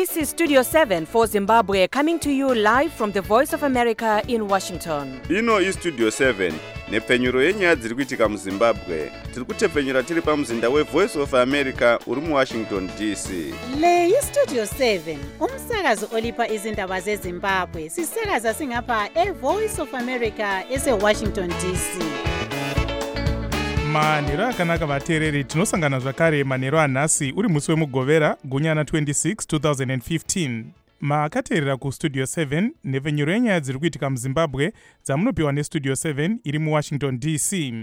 This is Studio 7 for Zimbabwe, coming to you live from the Voice of America in Washington. Ino iStudio 7 nepfenyuro yenyaya dziri kuitika muZimbabwe. Tiri kutepfenyura tiri pamuzinda weVoice of America uri muWashington DC. Le iStudio 7 umsakazo olipa izindaba zeZimbabwe. Sisakaza singapha eVoice of America eseWashington DC. Manhero akanaka vateereri, tinosangana zvakare manhero anhasi uri musi wemugovera gunyana 26 2015. Makateerera kuStudio 7 nepfenyuro yenyaya dziri kuitika muZimbabwe dzamunopiwa neStudio 7 iri muWashington DC.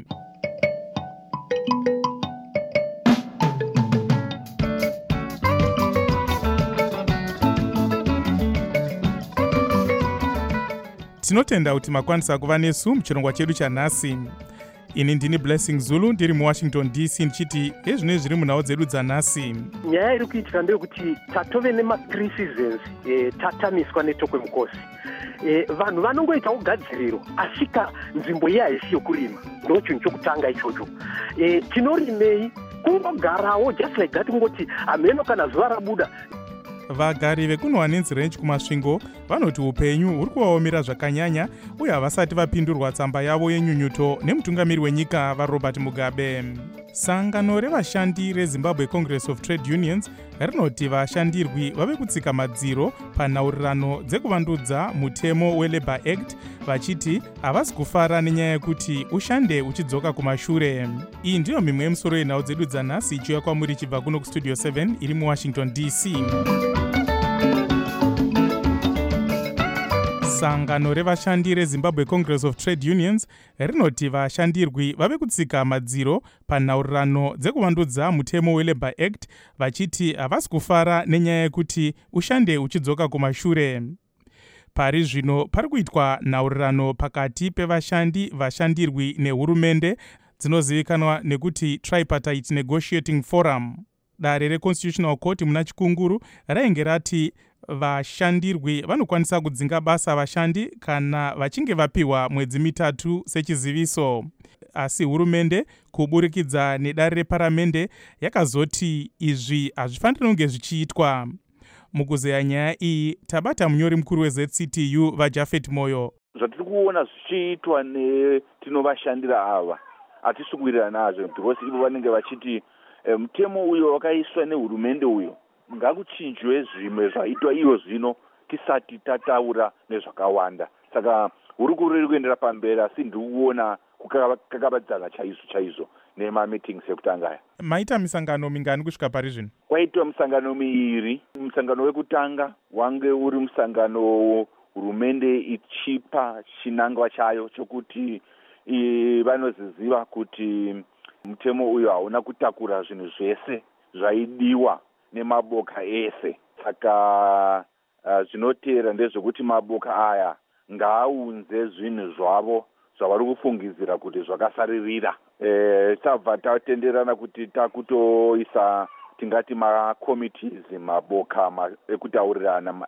Tinotenda kuti makwanisa kuva nesu muchirongwa chedu chanhasi. Ini ndini Blessing Zulu ndiri muWashington DC ndichiti ezvino zviri munhau dzedu dzanhasi. Nyaya iri kuitika ndeyekuti tatove nema3 seasons tatamiswa netokwemukosi. Vanhu vanongoita ugadziriro asvika nzvimbo iya haisi yokurima. Ndo chinhu chokutanga ichocho. Tinorimei kungogarawo just like that, kungoti hameno kana zuva rabuda. Vagari vekuNohanenzi Range kumasvingo vanoti upenyu huri kuvaomera zvakanyanya uye havasati vapindurwa tsamba yavo yenyunyuto nemutungamiri wenyika vaRobert Mugabe. Sangano revashandi reZimbabwe Congress of Trade Unions rinoti vashandirwi vave kutsika madziro panhaurirano dzekuvandudza mutemo weLabour Act vachiti havasi kufara nenyaya yekuti ushande uchidzoka kumashure. Iyi ndiyo mimwe yemusoro yenhau dzedu dzanhasi ichiuya kwamuri chibva kuno kuStudio 7 iri muWashington DC. Sangano revashandi reZimbabwe Congress of Trade Unions rinoti vashandirwi vave kutsika madziro panhaurirano dzekuvandudza mutemo weLabour Act vachiti havasi kufara nenyaya yekuti ushande uchidzoka kumashure. Pari zvino pari kuitwa nhaurirano pakati pevashandi, vashandirwi nehurumende dzinozivikanwa nekuti Tripartite Negotiating Forum. Dare reConstitutional Court muna Chikunguru rainge rati vashandirwi vanokwanisa kudzinga basa vashandi kana vachinge vapiwa mwedzi mitatu sechiziviso. Asi hurumende kuburikidza nedare reparamende yakazoti izvi hazvifaniri kunge zvichiitwa. Mukuzeya nyaya iyi tabata munyori mukuru weZCTU vaJafet Moyo. Zvatiri kuona zvichiitwa netinovashandira ava hatisi kuwirirana nazvo, because ivo vanenge vachiti mutemo uyo wakaiswa nehurumende uyo ngakuchinjwe zvimwe zvaitwa iyo zvino tisati tataura nezvakawanda. Saka hurukuru iri kuendera pamberi, asi ndiri kuona kukakavadzana chaizvo nemameetings ekutanga aya. Maita misangano mingani kusvika pari zvino? Kwaitwa misangano miiri. Musangano wekutanga wange uri musangano hurumende ichipa chinangwa chayo chokuti vanoziziva kuti mutemo uyo hauna kutakura zvinhu zvese zvaidiwa nemaboka ese. Saka zvinoteera ndezvekuti maboka aya ngaaunze zvinhu zvavo zvavari kufungidzira kuti zvakasaririra. Tabva tatenderana kuti takutoisa tingati makomitees maboka ekutaurirana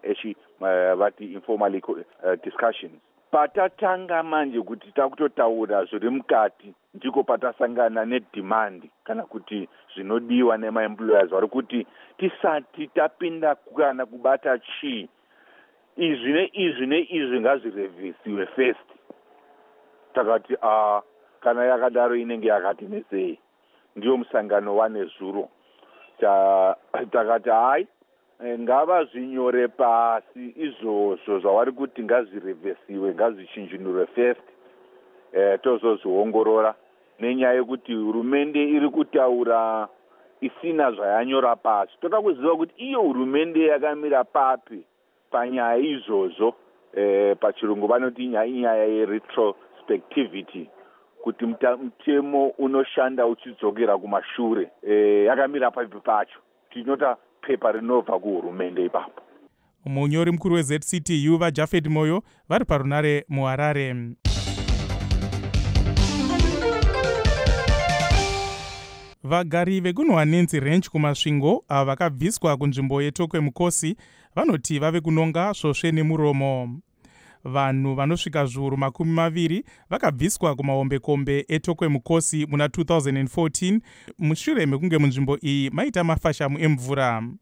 vati informal discussions. Patatanga manje kuti takutotaura zviri mukati ndiko patasangana nedemand kana kuti zvinodiwa nemaemployers vari kuti tisati tapinda kana kubata chii izvi neizvi ngazvirevhisiwe first. Takati kana yakadaro inenge yakati nesei. Ndiyo musangano wanezuro. Takati hai ngava zvinyore pasi izvozvo zvavari kuti ngazvirevhesiwe, ngazvichinjinurwe first, tozozviongorora nenyaya yekuti hurumende iri kutaura isina zvayanyora pasi. Toda kuziva kuti iyo hurumende yakamira papi panyaya izvozvo. Pachirungu vanoti inyaya yeretrospectivity, kuti mutemo unoshanda uchidzokera kumashure yakamira papi pacho. Tinota pepa rinobva kuhurumende ipapo. Munyori mukuru weZCTU vaJafet Moyo vari parunare muHarare. Vagari vekuNohanenzi Range kumasvingo ava vakabviswa kunzvimbo yetokwemukosi vanoti vave kunonga svosve nemuromo. Vanhu vanosvika zviuru 20 vakabviswa kumahombekombe etokwemukosi muna 2014 mushure mekunge munzvimbo iyi maita mafashamu emvura.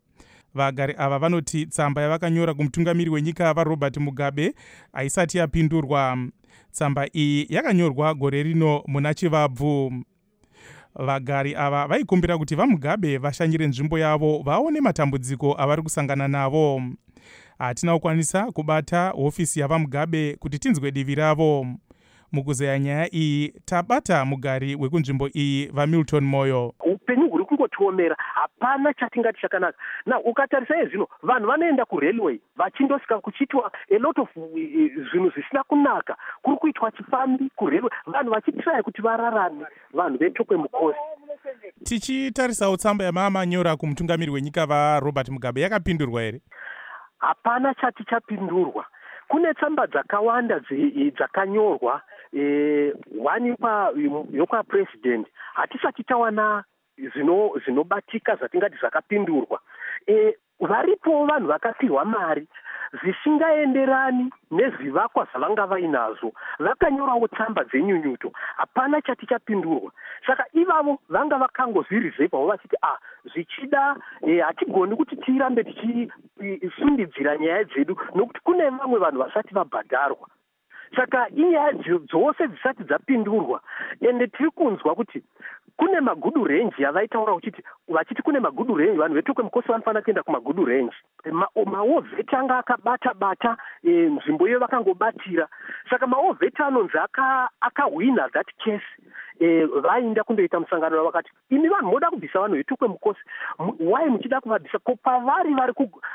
Vagari ava vanoti tsamba yavakanyora kumutungamiri wenyika vaRobert Mugabe haisati yapindurwa. Tsamba iyi yakanyorwa gore rino muna Chivabvu. Vagari ava vaikumbira kuti vaMugabe vashanyire nzvimbo yavo vaone matambudziko avari kusangana navo. Hatina kukwanisa kubata hofisi yavaMugabe kuti tinzwe divi ravo. Mukuzeya nyaya iyi tabata mugari wekunzvimbo iyi vaMilton Moyo. Upenyu huri kungotiomera, hapana chatingati chakanaka. Na ukatarisa zvino vanhu vanoenda kurailway vachindosvika kuchitwa a lot of zvinhu zvisina kunaka. Kuri kuitwa chifambi kurailway, vanhu vachitraya kuti vararame, vanhu vetokwe mukosi. Tichitarisawo tsamba yamamanyora kumutungamiri wenyika vaRobert Mugabe yakapindurwa here? Hapana chati chapindurwa. Kune tsamba dzakawanda dzakanyorwa, one yokwa president. Hatisati tawana zvinobatika zvatingati zvakapindurwa. Varipo vanhu vakapirwa mari zvisingaenderani nezvivakwa zvavanga vainazo, vakanyorawo tsamba dzenyunyuto. Hapana chati chapindurwa. Saka ivavo vanga vakangozvirizeivawo vachiti zvichida hatigoni kuti tirambe tichisundidzira nyaya dzedu nokuti kune vamwe vanhu vasati vabhadharwa. Saka inyaya dzose dzisati dzapindurwa, ende tiri kunzwa kuti kune magudu range yavaitaura vachiti kune magudu range, vanhu vetokwe mukosi vanofanira kuenda kumagudu range. Maovheti anga akabata nzvimbo iyo vakangobatira. Saka maovheti anonzi akahwina that case. Vainda kundoita musangano vakati imi vanhu moda kubvisa vanhu vetokwe mukosi, wai muchida kuvabvisa ko pavari vari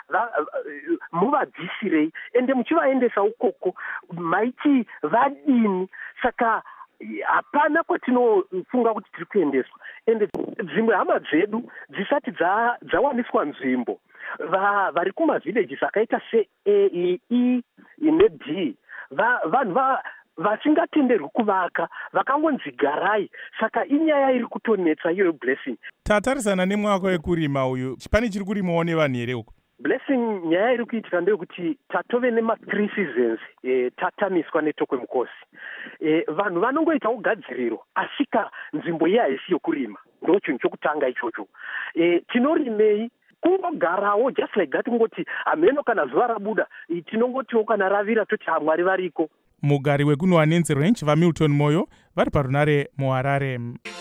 muvabvisirei ende muchivaendesa ukoko maiti vadini? Saka hapana kwatinofunga kuti tiri kuendeswa. Ende dzimwe hama dzedu dzisati dzawaniswa nzvimbo, vari kumavillages akaita se-A, E ne-D, vanhu vasingatenderwi kuvaka vakangonzi garai. Saka inyaya iri kutonetsa iyo Blessing. Tatarisana nemwaka wekurima uyu, pane chiri kurimawo nevanhu here uko? Blessing, nyaya iri kuitika ndeyekuti tatove nema-3 seasons tatamiswa netokwe mukosi. Vanhu vanongoita ugadziriro asika nzvimbo iya haisi yokurima. Ndo chinhu chokutanga ichocho. Tinorimei kungogarawo just like that, kungoti hameno kana zuva rabuda tinongotiwo kana ravira toti Mwari variko. Mugari wekuno Wanenzi Range vaMilton Moyo vari parunare muHarare.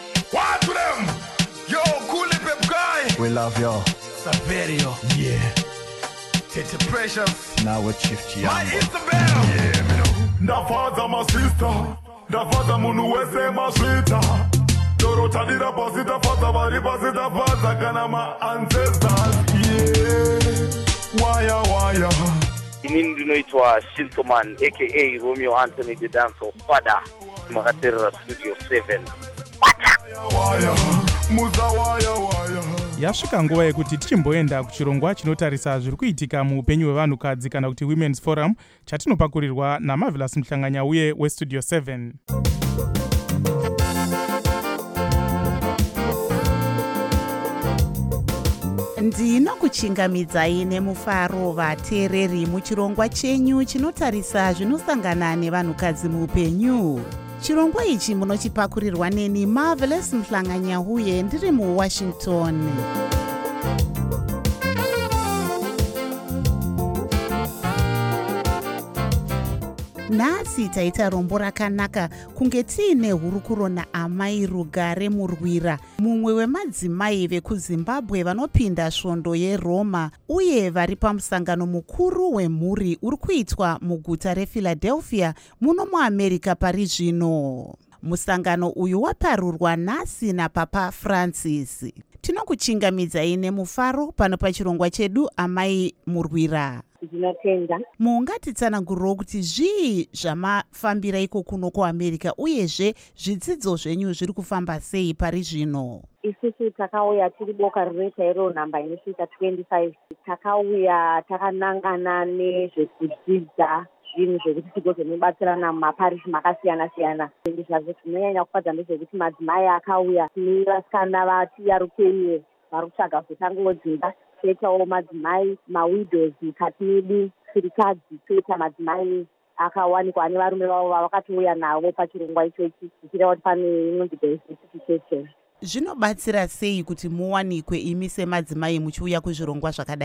We love you. Saverio. Yeah. Tete Precious. Now with Chief Chiambo. My Isabel. Yeah, me know. Ndafaza my sister. Ndafaza munu wese mashita. Dorota dira pasita fata bari pasita fata kana my ancestors. Yeah. Waya. Inini ndinoitwa Shintoman aka Romeo Anthony the Dancer Father. Makaterera Studio 7. Waya. Muza waya. Yasvika nguva yekuti tichimboenda kuchirongwa chinotarisa zviri kuitika muupenyu hwevanhukadzi kana kuti Women's Forum chatinopakurirwa naMarvelous Muhlanganya uye weStudio 7. Ndinokuchingamidzai nemufaro vateereri muchirongwa chenyu chinotarisa zvinosangana nevanhukadzi muupenyu. Chirongwa ichi munochipakurirwa neni Marvelous Muhlanganya uye ndiri muWashington. Nhasi taita rombo rakanaka kunge tiine hurukuro naAmai Rugare Murwira, mumwe wemadzimai vekuZimbabwe vanopinda svondo yeRoma uye vari pamusangano mukuru wemhuri uri kuitwa muguta rePhiladelphia muno muAmerica pari zvino. Musangano uyu waparurwa nhasi naPapa Francis. Tinokuchingamidzai nemufaro pano pachirongwa chedu Amai Murwira. Ndinotenda. Mungatitsanangurirawo kuti zvii zvamafambira iko kuno kuAmerica uyezve zvidzidzo zvenyu zviri kufamba sei pari zvino? Isusu takauya tiri boka rinoita iro nhamba inosvika 25. Takauya takanangana nezvekudzidza zvinhu zvekuti tigozonobatsirana mumaparishi makasiyana-siyana. Zvazvo tinonyanya kufadza ndezvekuti madzimai akauya nevasikana vatiyarukeiwe vari kutsvaga kutangawo dzimba. Toitawo madzimai mawidows mukati medu, chirikadzi. Toita madzimai akawanikwa ane varume vavo vavakatouya navo pachirongwa ichochi, zvichireva kuti pane inonzi diversity church. Zvinobatsira sei kuti muwanikwe imi semadzimai muchiuya kuzvirongwa zvakadai?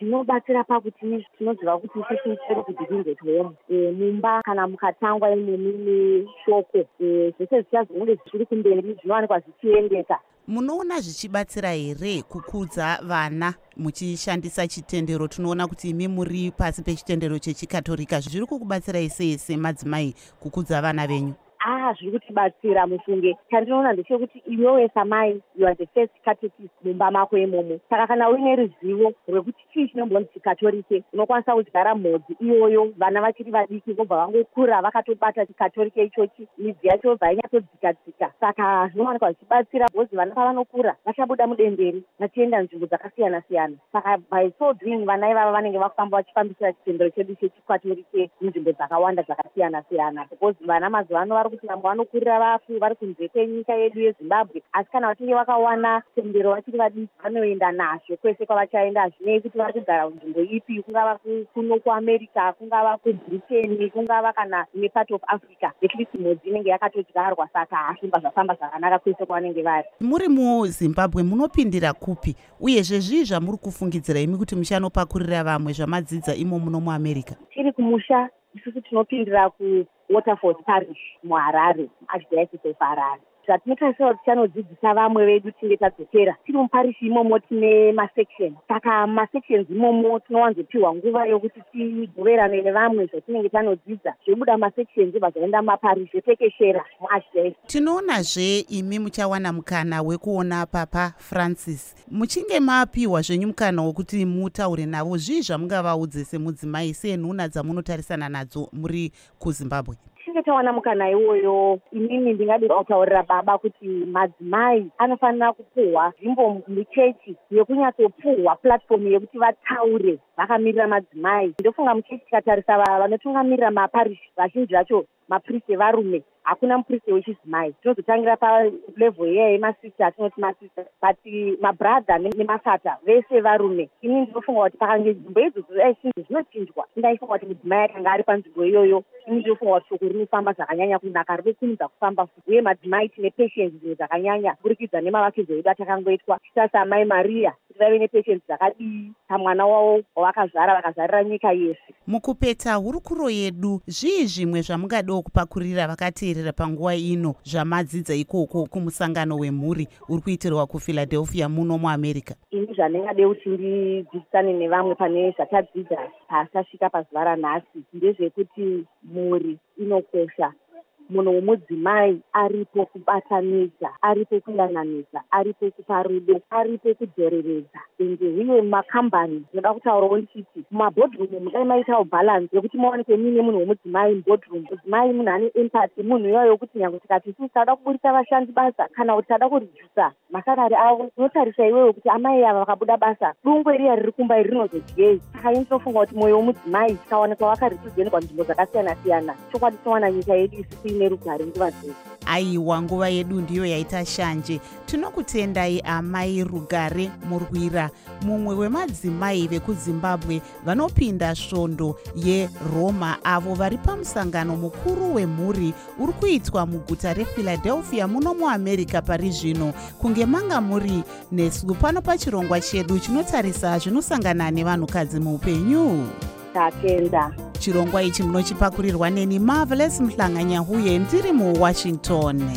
zvinobatsira pakuti tinoziva kuti isusu tiri kudivhinge at home mumba kana mukatangwa imomi neshoko zvese zvichazonge zviri kumberi zvinowanikwa zvichiendeka. Munoona zvichibatsira here kukudza vana muchishandisa chitendero? Tinoona kuti imi muri pasi pechitendero chechikatolika. Zviri kukubatsirai sei semadzimai kukudza vana venyu? Zviri kutibatsira mufunge. Chandinoona ndechekuti iwewe samai you are the first catechist mumba mako imomo. Saka kana uine ruzivo rwekuti chii chinombonzi chikatolike, unokwanisa kudyara mhodzi iyoyo vana vachiri vadiki vobva vangokura vakatobata chikatolike ichochi, midzi yacho yobva yanyatsodzika-dzika. Saka zvinowanikwa zvichibatsira bhozi vana pavanokura vachabuda mudenderi vachienda nzvimbo dzakasiyana-siyana. Saka by so doing vana ivava vanenge vafamba vachifambisira chitendero chedu chechikatolike munzvimbo dzakawanda dzakasiyana-siyana. Because vana mazuva vari kuti vamwe vanokurira vari kunze kwenyika yedu yeZimbabwe, asi kana vachinge vakawana tendero vachiri vadiki vanoenda nazvo kwese kwavachaenda. Hazvinei kuti vari kugara nzvimbo ipi, kungava kuno kuAmerica, kungava kuBritain, kungava kana nepart of Africa, at mhodzi inenge yakatodyarwa. Saka zvimba zvafamba zvakanaka kwese kwavanenge vari. Muri muZimbabwe munopindira kupi, uyezve zvii zvamuri kufungidzira imi kuti muchanopakurira vamwe zvamadzidza imo muno muAmerica? Tiri kumusha isusu tinopindira kuWaterford Parish muHarare, Archdiocese of Harare. Zvatinotarisira kuti tichanodzidzisa vamwe vedu tinge tadzokera. Tiri muparishi imomo tine masection. Saka masections imomo tinowanzopiwa nguva yokuti tigoverane nevamwe zvatinenge tanodzidza. Zvobuda masections vazoenda mumaparishi zvotekeshera muArchdiocese. Tinoonazve imi muchawana mukana wekuona Papa Francis. Muchinge mapiwa zvenyu mukana wokuti mutaure navo, zvii zvamungavaudze semudzimai senhuna dzamunotarisana nadzo muri kuZimbabwe? Tinge tawana mukana iwoyo, inini ndingade kutaurira baba kuti madzimai anofanira kupuhwa nzvimbo muchechi yekunyatsopuhwa platform yekuti vataure vakamirira madzimai. Ndofunga muchechi tikatarisa vanotungamirira maparishi vazhinji vacho mapriest evarume, hakuna mupriest wechidzimai. Tinozotangira palevel iyeyo yemasista, tinoti masista, but mabrother nemasata vese varume. Ini ndinofunga kuti pakange nzvimbo idzodzo zvinochinjwa, ndaifunga kuti mudzimai akanga ari panzvimbo iyoyo. Ini ndinofunga kuti shoko rinofamba zvakanyanya kunaka, rinosimudza kufamba futi, uye madzimai tine patience dzimwe dzakanyanya kuburikidza nemavakidzo edu atakangoitwa. Sasa amai Maria kuti vave nepatience dzakadii pamwana wavo wavakazvara vakazarira nyika yese. Mukupeta hurukuro yedu, zvii zvimwe zvamungadewo kupakurira vakateerera panguva ino zvamadzidza ikoko kumusangano wemhuri uri kuitirwa kuPhiladelphia muno muAmerica? Ini zvandingade kuti ndidzidzisane nevamwe pane zvatadzidza pasasvika pazuva ranhasi ndezvekuti mhuri inokosha. Munhu womudzimai aripo kubatanidza, aripo kuyananidza, aripo kupa rudo, aripo kudzoreredza. Ende uye mumakambani ndinoda kutaurawo ndichiti mumabhodroom mudai maitawo bhalansi yokuti maonekwe muine munhu womudzimai mubhodroom. Mudzimai munhu ane empathy, munhu iyoyo yokuti nyange tikati isusu tada kuburisa vashandi basa kana kuti tada kuridzisa masalari avo, unotarisa iwewe kuti amai ava vakabuda basa dungwe riya riri kumba iri rinozodyei. Saka ini ndinofunga kuti mwoyo womudzimai tikaonekwa wakariprezentwa nzvimbo dzakasiyana-siyana, chokwadi tinowana nyika yedu isusu ine rugare nguva dzose. Aiwa, nguva yedu ndiyo yaita shanje. Tinokutendai amai Rugare Murwira, mumwe wemadzimai vekuZimbabwe vanopinda svondo yeRoma, avo vari pamusangano mukuru wemhuri uri kuitwa muguta rePhiladelphia muno muAmerica pari zvino. Kunge manga muri nesu pano pachirongwa chedu chinotarisa zvinosangana nevanhukadzi muupenyu. Tatenda. Chirongwa ichi munochipakurirwa neni Marvelous Mhlanganyahuye ndiri muWashington.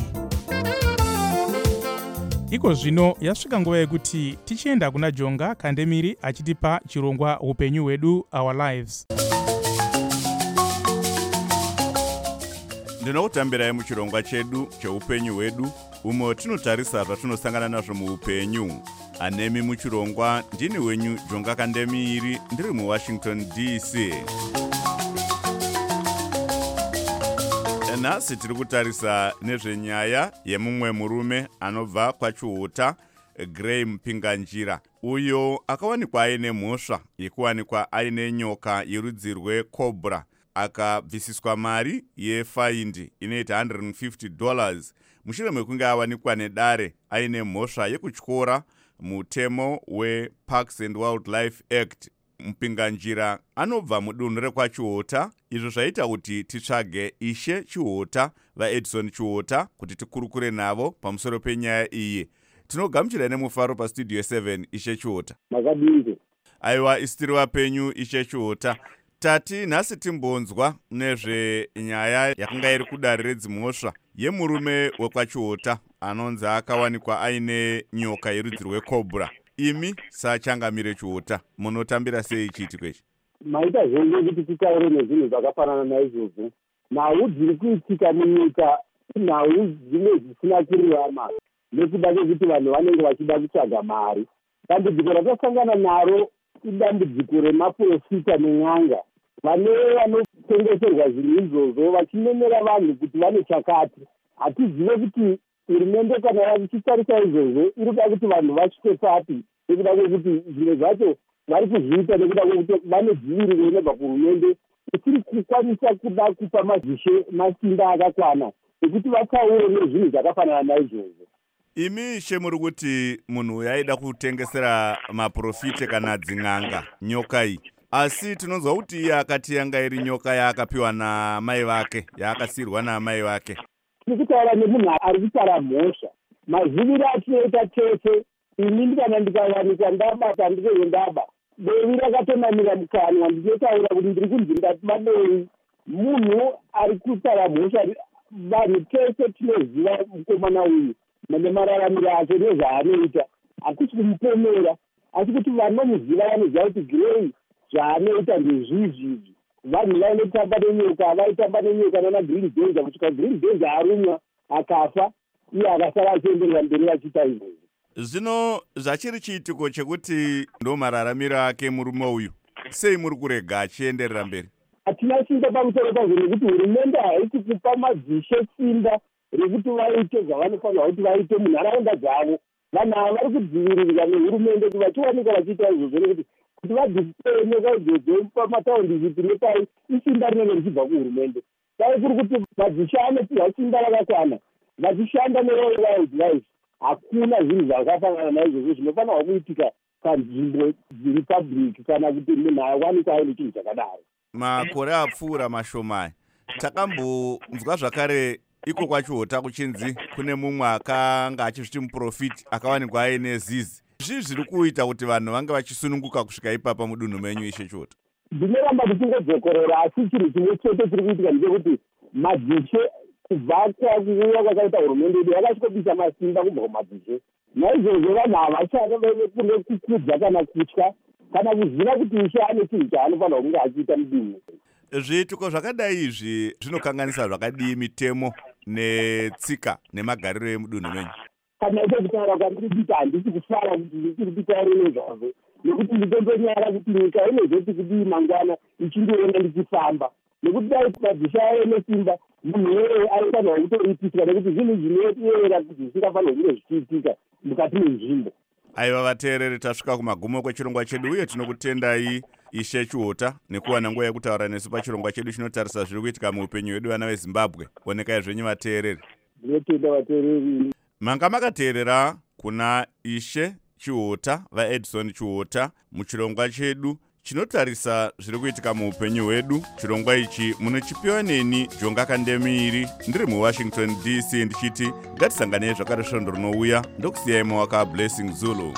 Iko zvino yasvika nguva yekuti tichienda kuna Jonga Kandemiri achitipa chirongwa upenyu hwedu, Our Lives. Ndinokutambirai muchirongwa chedu cheupenyu hwedu, umwe tinotarisa zvatinosangana nazvo muupenyu. Anemi muchirongwa ndini wenyu Jonga Kandemiri ndiri muWashington DC. Nhasi tiri kutarisa nezvenyaya yemumwe murume anobva kwaChiuta, Gray Mpinganjira, uyo akawanikwa aine mhosva yekuwanikwa aine nyoka yerudzi rwecobra, akabvisiswa mari yefaindi inoita $150 mushure mekunge awanikwa nedare aine mhosva yekutyora mutemo weParks and Wildlife Act. Mpinganjira anobva mudunhu rekwaChiuta, izvo zvaita kuti titsvage Ishe Chiuta vaEdison Chiuta kuti tikurukure navo pamusoro penyaya iyi. Tinogamuchira nemufaro pastudio 7 Ishe Chiuta. Makadinge. Aiwa, isitiri wapenyu Ishe Chiuta. Tati nhasi timbonzwa nezvenyaya yakanga iri kudare redzimhosva yemurume wekwaChiuta anonzi akawanikwa aine nyoka yerudzi rwekobra. Imi sachangamire Chiuta munotambira sei chiitiko ichi? Maita zvenge kuti titaure nezvinhu zvakafanana naizvozvo. Nhau dziri kuitika munyika nhau dzimwe dzisina kururama nekuda kwekuti vanhu vanenge vachida kutsvaga mari. Dambudziko ratasangana naro idambudziko remaprofita nenyanga. Vane vanotengeserwa zvinhu izvozvo vachinenera vanhu kuti vane chakati. Hatizive kuti hurumende kana yachitarisa izvozvo iri kuda kuti vanhu vasvike papi nekuda kwekuti zvimwe zvacho vari kuzviita nekuda kwekuti vane dziviriro inobva kuhurumende isiri kukwanisa kuda kupa mazishe masimba akakwana ekuti vataure nezvinhu zvakafanana naizvozvo. Imi shemuri kuti munhu uyu aida kutengesera maprofite kana dzin'anga nyoka iyi, asi tinonzwa kuti iye akati yanga iri nyoka yaakapiwa namai vake, yaakasirwa namai vake. Tikutaura nemunhu ari kutara mhosva, maziviro atinoita tese. Ini kana ndikawanika ndabata ndikeye ndaba bevi rakatonamira mukanwa ndichitaura kuti ndiri kunzi ndatiba bevi. Munhu ari kutara mhosva, vanhu tese tinoziva mukomana uyu nemararamiro ake nezvaanoita. Hakusi kumupomera asi kuti vanomuziva vanoziva kuti Grey zvaanoita ndezvizvizvi. Vanhu vainotamba nenyoka, vaitamba nenyoka nana Green Danger kusvika Green Danger arumwa akafa, iye akasara achienderera mberi vachiita izvozvo. Zvino zvachiri chiitiko chekuti ndo mararamiro ake murume uyu, sei muri kurega achienderera mberi? Hatina simba pamusoro pazvo nekuti hurumende haisi kupa madzishe simba rekuti vaite zvavanofanira kuti vaite munharaunda dzavo. Vanhu ava vari kudzivirirwa nehurumende kuti vachiwanika vachiita izvozvo nekuti kuti vadzipee nyoka idzodzo pamataundi zipi nepai isimba rinenge richibva kuhurumende. Dai kuri kuti madzishe anopiwa simba rakakwana vachishanda newild hakuna zvinhu zvakafanana naizvozvo zvinofanirwa kuitika panzvimbo dziri public kana kuti munhu awanikwa aine chinhu chakadaro. Makore apfuura mashomai takambonzwa zvakare iko kwaChiuta kuchinzi kune mumwe akanga achizviti muprofiti akawanikwa aine zizi. Zvii zviri kuita kuti vanhu vange vachisununguka kusvika ipapa mudunhu menyu Ishe Chiuta? Ndinoramba tichingodzokorora asi chinhu chimwe chete chiri kuitika ndechekuti madzishe kubva kwakuuya kwakaita hurumende yedu yakasvikobisa masimba kubva kumadzishe. Naizvozvo vanhu havachada kune kukudza kana kutya kana kuziva kuti Ishe ane chinhu chaanofanira kunge achiita mudunhu. Zviitiko zvakadai izvi zvinokanganisa zvakadii mitemo netsika nemagariro emudunhu menyu? Kana ite kutaura kwandiri kuita handisi kufara kuti ndiri kutaura nezvazvo nekuti nditondonyara kuti nyika inozoti kudii mangwana ichindiona ndichifamba nekuti dai madzishe ave nesimba munhu weye aifanirwa kutoitika nekuti zvinhu zvinoyera kuti zvisingafanirwa kunge zvichiitika mukati menzvimbo. Aiva vateereri, tasvika kumagumo kwechirongwa chedu uye tinokutendai Ishe Chiuta nekuwana nguva yekutaura nesu pachirongwa chedu chinotarisa zviri kuitika muupenyu hwedu vana veZimbabwe. Onekai zvenyu vateereri. Ndinotenda vateereri. Manga makateerera kuna Ishe Chiuta vaEdison Chiuta muchirongwa chedu chinotarisa zviri kuitika muupenyu hwedu. Chirongwa ichi munochipiwa neni Jonga Kandemiri ndiri muWashington DC ndichiti ngatisanganei zvakare svondo rinouya. Ndokusiyai mawaka Blessing Zulu.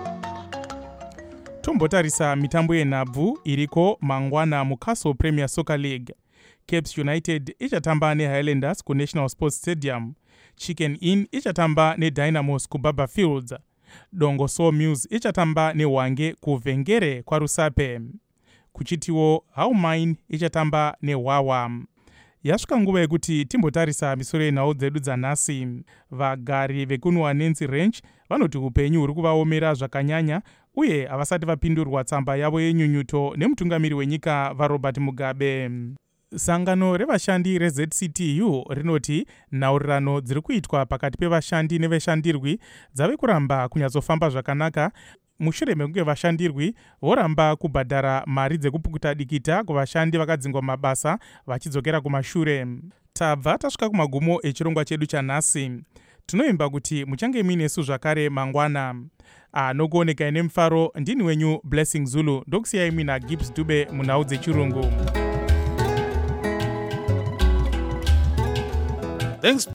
Tombotarisa mitambo yenhabvu iriko mangwana muCastle Premier Soccer League. Capes United ichatamba neHighlanders kuNational Sports Stadium. Chicken Inn ichatamba neDynamos kuBaba Fields. Dongo Sawmills ichatamba neHwange kuVhengere kwaRusape. Kuchitiwo Howmine ichatamba neHwawa. Yasvika nguva yekuti timbotarisa misoro yenhau dzedu dzanhasi. Vagari vekuNwanenzi Range vanoti upenyu huri kuvaomera zvakanyanya uye havasati vapindurwa tsamba yavo yenyunyuto nemutungamiri wenyika vaRobert Mugabe. Sangano revashandi reZCTU rinoti nhaurirano dziri kuitwa pakati pevashandi neveshandirwi dzave kuramba kunyatsofamba zvakanaka mushure mekunge vashandirwi voramba kubhadhara mari dzekupukuta dikita kuvashandi vakadzingwa mabasa vachidzokera kumashure. Tabva tasvika kumagumo echirongwa chedu chanhasi. Tinoimba kuti muchange muinesu zvakare mangwana. Nokuoneka nemufaro ndini wenyu Blessing Zulu. Ndokusiyai mina Gibbs Dube munhau dzechirungu. Thanks.